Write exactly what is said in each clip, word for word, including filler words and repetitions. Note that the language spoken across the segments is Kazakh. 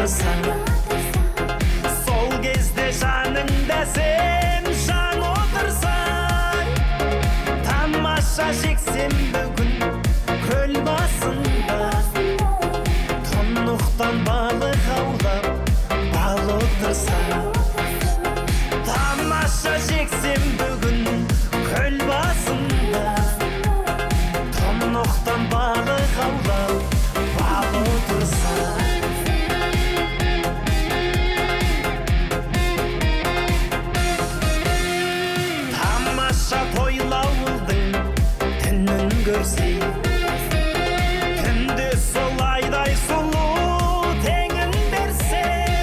отырса, сол кезде жаныңда сен жан отырса, тамаша жексенбі күн көл басында, тұнықтан балық аулап бал отырса, тамаша жексенбі күн көл басында, тұнықтан балық аулап бал отырса. Тамаша тойлаудың түнін көрсе, түнде солайдай сұлу теңін берсе,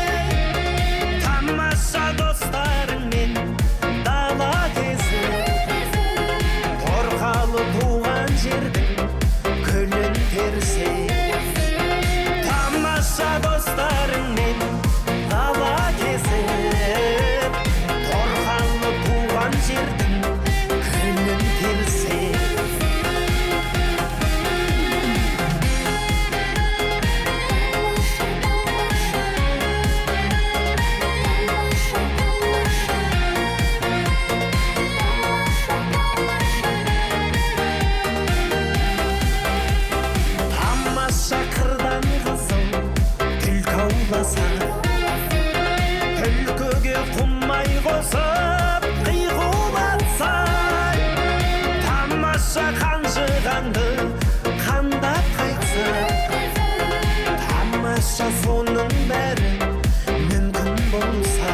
тамаша достарыңмен дала кезіп, торқалы туған жердің көлін терсе, тамаша достарыңмен дала кезіп, торқалы туған жердің көлін терсе. Тамаша қырдан қызыл түлкі ауласа, түлкіге құмай қосып қиғулатса, тамаша қанжығанды қандап қайтса, тамаша соның бәрі мүмкін болса,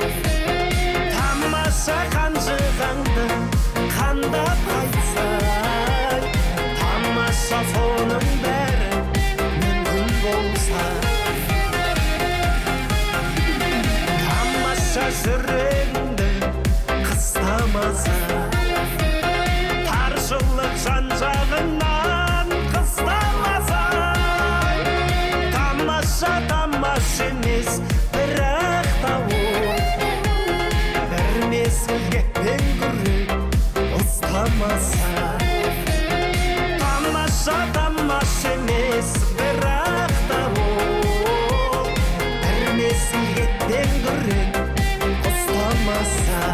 тамаша қанжығанды қандап қайтса, тамаша соның бәрі мүмкін болса, тамаша жүрегіңді қыстамаса, таршылық жан-жағыңнан қыстамаса, тамаша тамаша емес бірақ та ол бір мезгілге пен күрек ұстамаса, тамаша тамаша емес бірақ та ол бір мезгілге пен күрек ұстамаса.